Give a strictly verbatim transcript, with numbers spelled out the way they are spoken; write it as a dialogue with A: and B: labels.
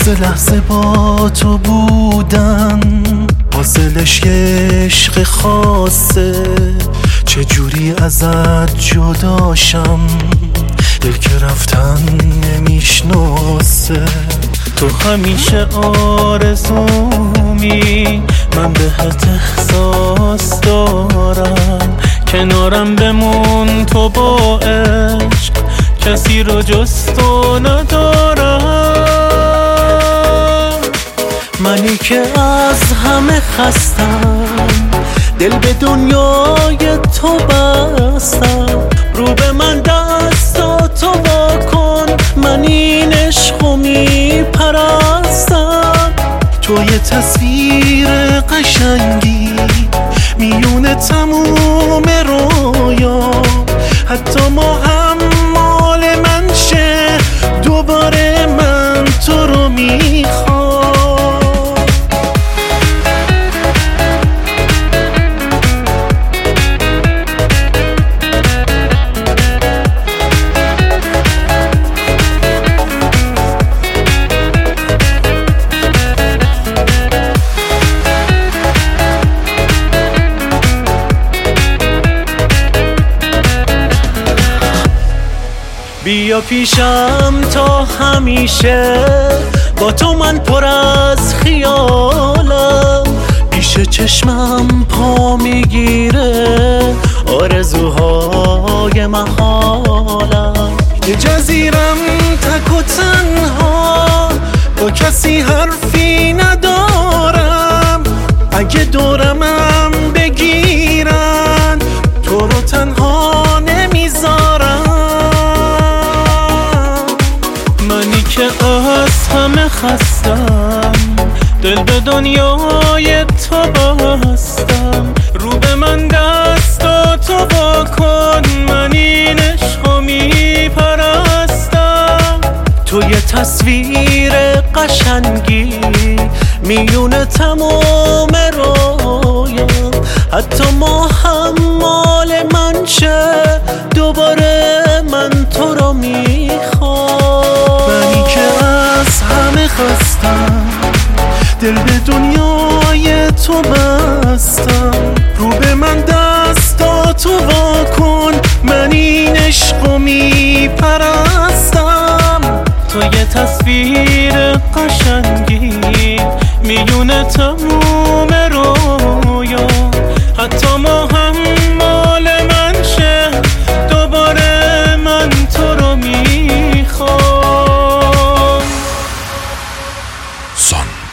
A: لحظه لحظه با تو بودن حاصلش یه عشق خاصه، چجوری ازت جداشم دل که رفتن نمیشناسه. تو همیشه آرزومی، من بهت احساس دارم، کنارم بمون تو با عشق، کسی رو جز تو ندارم. منی که از همه خستم، دل به دنیای تو بستم، رو به من دستاتو وا کن، من این عشقو میپرستم. تو یه تصویر قشنگی میونه تموم رویا، حتی ما هم مال من شه، دوباره من تو رو میخوام. بیا پیشم تا همیشه، با تو من پر از خیالم، پیش چشمم پا میگیره آرزوهای محالم. یه جزیرم تک و تنها، با کسی حرفی ندارم، اگه دورمم بگیرن تو رو تنها نمیذارم. که از همه خستم، دل به دنیای تو بستم، رو به من دستاتو وا کن، من این عشقو میپرستم. تو یه تصویر قشنگی میونه تمام رویا، حتی ما هم مال من شه، دوباره من تو رو میخوام. منی که از همه خستم، دل به دنیای تو بستم، رو به من دستاتو وا کن، من این عشقو میپرستم. تو یه تصویر قشنگی میونه تموم رویا، حتی ما هم مال من شه، دوباره من تو رو میخوام.
B: سان